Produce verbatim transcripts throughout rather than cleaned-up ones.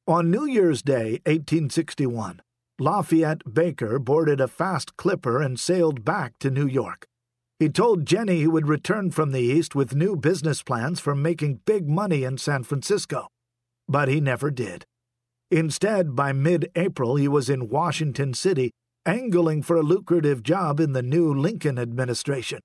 On New Year's Day, eighteen sixty-one, Lafayette Baker boarded a fast clipper and sailed back to New York. He told Jenny he would return from the East with new business plans for making big money in San Francisco. But he never did. Instead, by mid-April, he was in Washington City, angling for a lucrative job in the new Lincoln administration.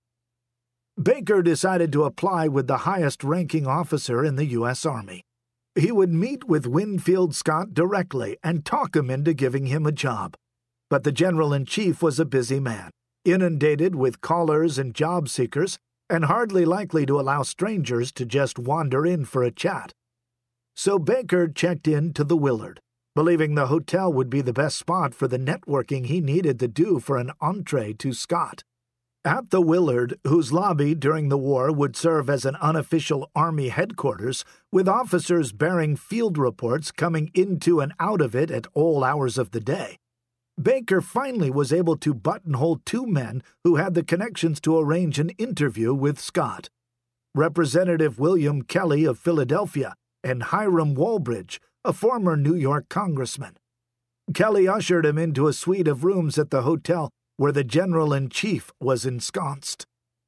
Baker decided to apply with the highest-ranking officer in the U S Army. He would meet with Winfield Scott directly and talk him into giving him a job. But the general-in-chief was a busy man, inundated with callers and job seekers, and hardly likely to allow strangers to just wander in for a chat. So Baker checked in to the Willard, believing the hotel would be the best spot for the networking he needed to do for an entree to Scott. At the Willard, whose lobby during the war would serve as an unofficial Army headquarters, with officers bearing field reports coming into and out of it at all hours of the day, Baker finally was able to buttonhole two men who had the connections to arrange an interview with Scott. Representative William Kelly of Philadelphia and Hiram Walbridge, a former New York congressman. Kelly ushered him into a suite of rooms at the hotel where the general-in-chief was ensconced.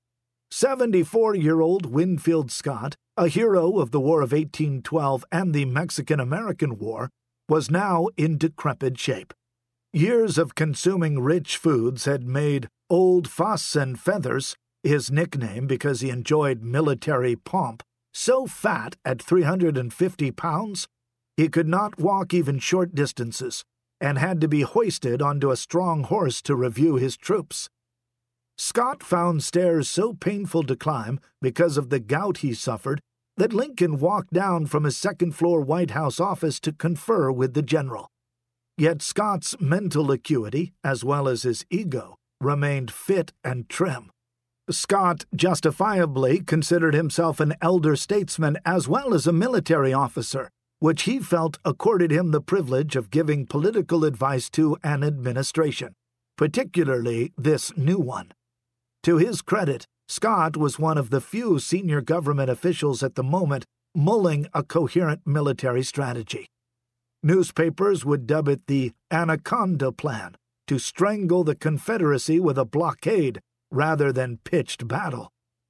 seventy-four-year-old Winfield Scott, a hero of the War of eighteen twelve and the Mexican-American War, was now in decrepit shape. Years of consuming rich foods had made Old Fuss and Feathers, his nickname because he enjoyed military pomp, so fat at three hundred fifty pounds, he could not walk even short distances, and had to be hoisted onto a strong horse to review his troops. Scott found stairs so painful to climb because of the gout he suffered that Lincoln walked down from his second-floor White House office to confer with the general. Yet Scott's mental acuity, as well as his ego, remained fit and trim. Scott justifiably considered himself an elder statesman as well as a military officer, which he felt accorded him the privilege of giving political advice to an administration, particularly this new one. To his credit, Scott was one of the few senior government officials at the moment mulling a coherent military strategy. Newspapers would dub it the Anaconda Plan, to strangle the Confederacy with a blockade rather than pitched battle.